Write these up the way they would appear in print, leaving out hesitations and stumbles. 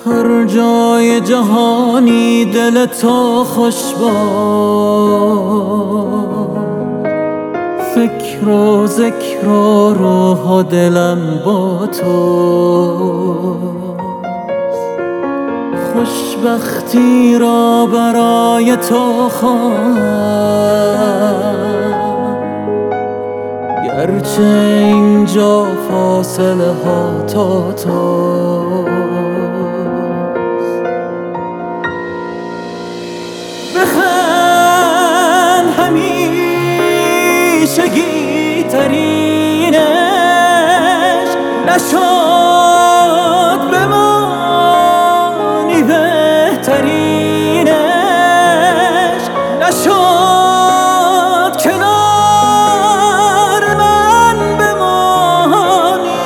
هر جای جهانی دل تو خوش باد، فکر و ذکر و روح و دلم با تو. خوشبختی را برای تو خواهم، گرچه اینجا فاصله ها تا توست. بخند همیشگی ترینش نشد بمانی بهترینش نشد کنار من بمانی.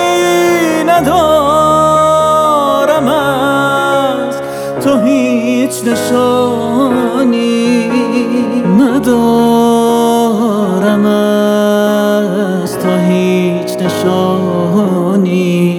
ندارم از تو هیچ نشانی، ندارم از تو هیچ نشانی.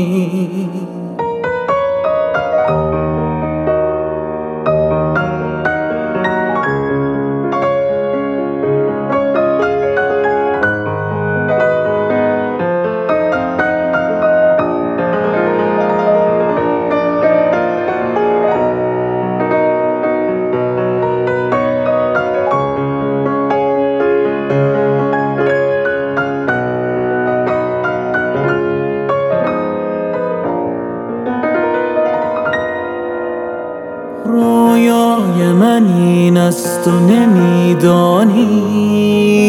رویای من این است و نمیدانی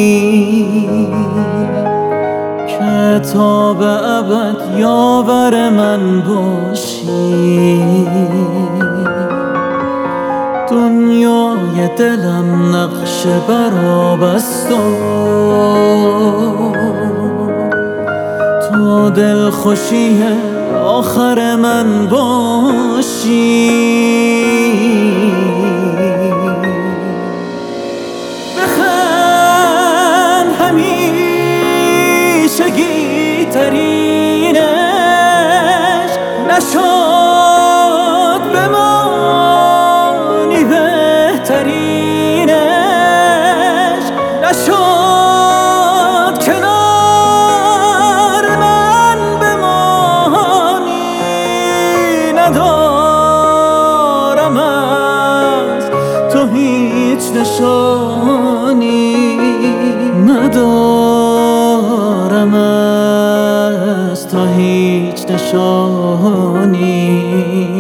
که تا به ابد یاور من باشی. دنیای دلم نقش برابست و تو دلخوشی آخر من باشی. بخند همیشگی ترینش نشد بمانی بهترینش نشد کنار من بمانی. ندارم از تو هیچ نشانی، ندارم از تو هیچ نشانی.